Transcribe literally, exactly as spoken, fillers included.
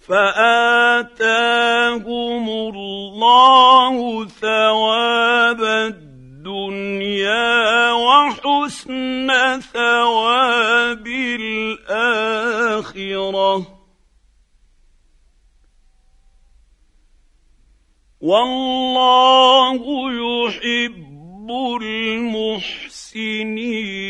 فآتاهم الله ثواب الدنيا وحسن ثواب الآخرة، والله يحب المحسنين.